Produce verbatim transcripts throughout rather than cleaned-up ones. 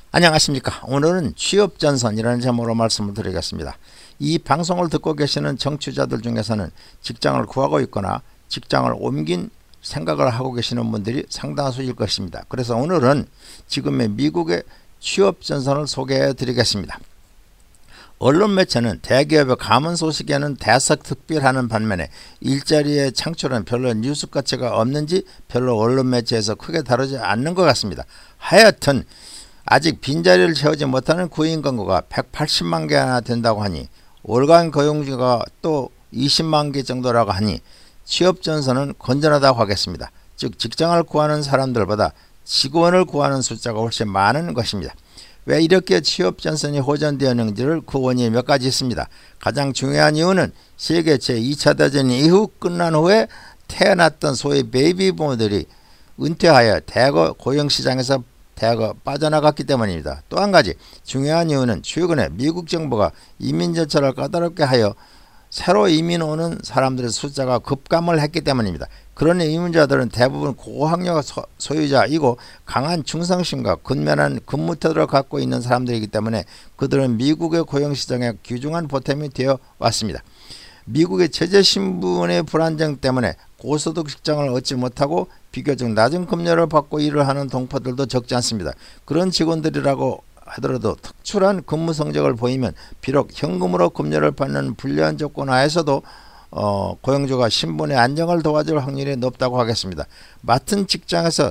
안녕하십니까. 오늘은 취업전선이라는 제목으로 말씀을 드리겠습니다. 이 방송을 듣고 계시는 청취자들 중에서는 직장을 구하고 있거나 직장을 옮긴 생각을 하고 계시는 분들이 상당수일 것입니다. 그래서 오늘은 지금의 미국의 취업전선을 소개해 드리겠습니다. 언론 매체는 대기업의 감원 소식에는 대서특필하는 반면에 일자리의 창출은 별로 뉴스 가치가 없는지 별로 언론 매체에서 크게 다루지 않는 것 같습니다. 하여튼 아직 빈자리를 채우지 못하는 구인 건구가 백팔십만 개나 된다고 하니 월간 고용주가 또 이십만 개 정도라고 하니 취업전선은 건전하다고 하겠습니다. 즉 직장을 구하는 사람들보다 직원을 구하는 숫자가 훨씬 많은 것입니다. 왜 이렇게 취업전선이 호전되었는지를 그 원인이 몇 가지 있습니다. 가장 중요한 이유는 세계 제이 차 대전 이후 끝난 후에 태어났던 소위 베이비 부모들이 은퇴하여 대거 고용시장에서 대거 빠져나갔기 때문입니다. 또 한 가지 중요한 이유는 최근에 미국 정부가 이민 절차를 까다롭게 하여 새로 이민 오는 사람들의 숫자가 급감을 했기 때문입니다. 그러니 이민자들은 대부분 고학력 소유자이고 강한 충성심과 근면한 근무 태도를 갖고 있는 사람들이기 때문에 그들은 미국의 고용시장에 귀중한 보탬이 되어 왔습니다. 미국의 체제 신분의 불안정 때문에 고소득 직장을 얻지 못하고 비교적 낮은 급여를 받고 일을 하는 동포들도 적지 않습니다. 그런 직원들이라고 하더라도 특출한 근무 성적을 보이면 비록 현금으로 급여를 받는 불리한 조건 하에서도 어, 고용주가 신분의 안정을 도와줄 확률이 높다고 하겠습니다. 맡은 직장에서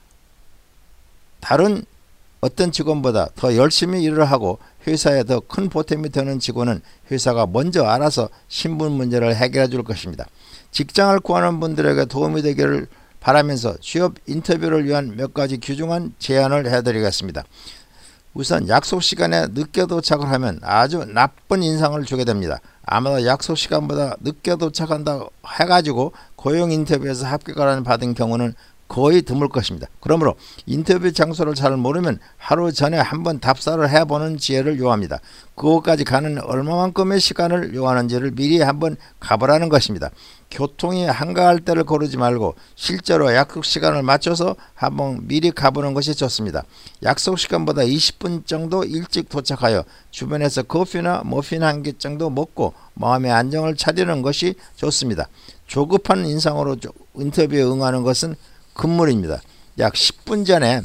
다른 어떤 직원보다 더 열심히 일을 하고 회사에 더 큰 보탬이 되는 직원은 회사가 먼저 알아서 신분 문제를 해결해 줄 것입니다. 직장을 구하는 분들에게 도움이 되기를 바라면서 취업 인터뷰를 위한 몇 가지 귀중한 제안을 해드리겠습니다. 우선 약속 시간에 늦게 도착을 하면 아주 나쁜 인상을 주게 됩니다. 아마도 약속 시간보다 늦게 도착한다고 해가지고 고용 인터뷰에서 합격을 받은 경우는 거의 드물 것입니다. 그러므로 인터뷰 장소를 잘 모르면 하루 전에 한번 답사를 해보는 지혜를 요합니다. 그것까지 가는 얼마만큼의 시간을 요하는지를 미리 한번 가보라는 것입니다. 교통이 한가할 때를 고르지 말고 실제로 약속 시간을 맞춰서 한번 미리 가보는 것이 좋습니다. 약속 시간보다 이십 분 정도 일찍 도착하여 주변에서 커피나 머핀 한 개 정도 먹고 마음의 안정을 차리는 것이 좋습니다. 조급한 인상으로 인터뷰에 응하는 것은 금물입니다. 약 십 분 전에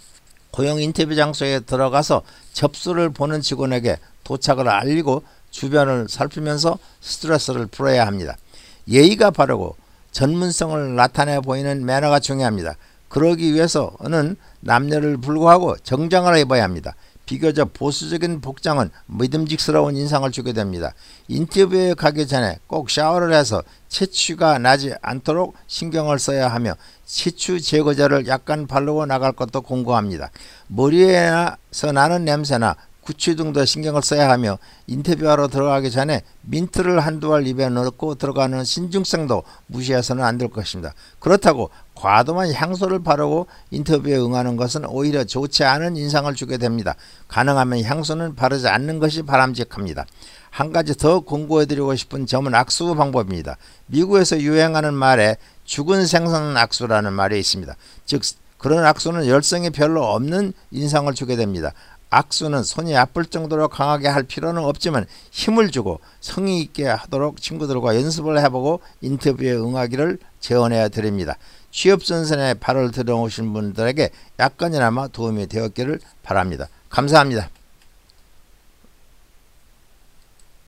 고용 인터뷰 장소에 들어가서 접수를 보는 직원에게 도착을 알리고 주변을 살피면서 스트레스를 풀어야 합니다. 예의가 바르고 전문성을 나타내 보이는 매너가 중요합니다. 그러기 위해서는 남녀를 불구하고 정장을 입어야 합니다. 비교적 보수적인 복장은 믿음직스러운 인상을 주게 됩니다. 인터뷰에 가기 전에 꼭 샤워를 해서 체취가 나지 않도록 신경을 써야 하며 체취 제거제를 약간 바르고 나갈 것도 공고합니다. 머리에서 나는 냄새나 구취 등도 신경을 써야 하며 인터뷰하러 들어가기 전에 민트를 한두 알 입에 넣고 들어가는 신중성도 무시해서는 안 될 것입니다. 그렇다고 과도한 향수를 바르고 인터뷰에 응하는 것은 오히려 좋지 않은 인상을 주게 됩니다. 가능하면 향수는 바르지 않는 것이 바람직합니다. 한 가지 더 공고해드리고 싶은 점은 악수 방법입니다. 미국에서 유행하는 말에 죽은 생선 악수라는 말이 있습니다. 즉 그런 악수는 열성이 별로 없는 인상을 주게 됩니다. 악수는 손이 아플 정도로 강하게 할 필요는 없지만 힘을 주고 성의 있게 하도록 친구들과 연습을 해보고 인터뷰에 응하기를 제언해 드립니다. 취업전선에 발을 들여오신 분들에게 약간이나마 도움이 되었기를 바랍니다. 감사합니다.